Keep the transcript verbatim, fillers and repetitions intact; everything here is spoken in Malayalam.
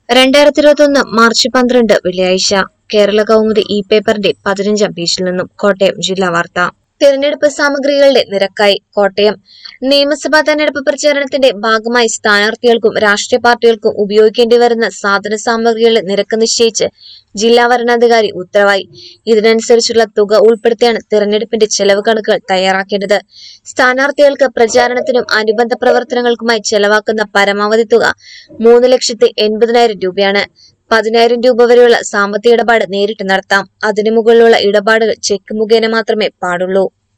രണ്ടായിരത്തി ഇരുപത്തി ഒന്ന് മാർച്ച് പന്ത്രണ്ട് വെള്ളിയാഴ്ച കേരള കൗമുദി ഇ പേപ്പറിന്റെ പതിനഞ്ചാം പേജിൽ നിന്നും കോട്ടയം ജില്ലാ വാർത്ത. തിരഞ്ഞെടുപ്പ് സാമഗ്രികളുടെ നിരക്കായി കോട്ടയം. നിയമസഭാ തെരഞ്ഞെടുപ്പ് പ്രചാരണത്തിന്റെ ഭാഗമായി സ്ഥാനാർത്ഥികൾക്കും രാഷ്ട്രീയ പാർട്ടികൾക്കും ഉപയോഗിക്കേണ്ടി വരുന്ന സാധന സാമഗ്രികളുടെ നിരക്ക് നിശ്ചയിച്ച് ജില്ലാ വരണാധികാരി ഉത്തരവായി. ഇതിനനുസരിച്ചുള്ള തുക ഉൾപ്പെടുത്തിയാണ് തിരഞ്ഞെടുപ്പിന്റെ ചെലവ് കണക്കുകൾ തയ്യാറാക്കേണ്ടത്. സ്ഥാനാർത്ഥികൾക്ക് പ്രചാരണത്തിനും അനുബന്ധ പ്രവർത്തനങ്ങൾക്കുമായി ചെലവാക്കുന്ന പരമാവധി തുക മൂന്ന് ലക്ഷത്തി എൺപതിനായിരം രൂപയാണ്. പതിനായിരം രൂപ വരെയുള്ള സാമ്പത്തിക ഇടപാട് നേരിട്ട് നടത്താം. അതിനു മുകളിലുള്ള ഇടപാടുകൾ ചെക്ക് മുഖേന മാത്രമേ പാടുള്ളൂ.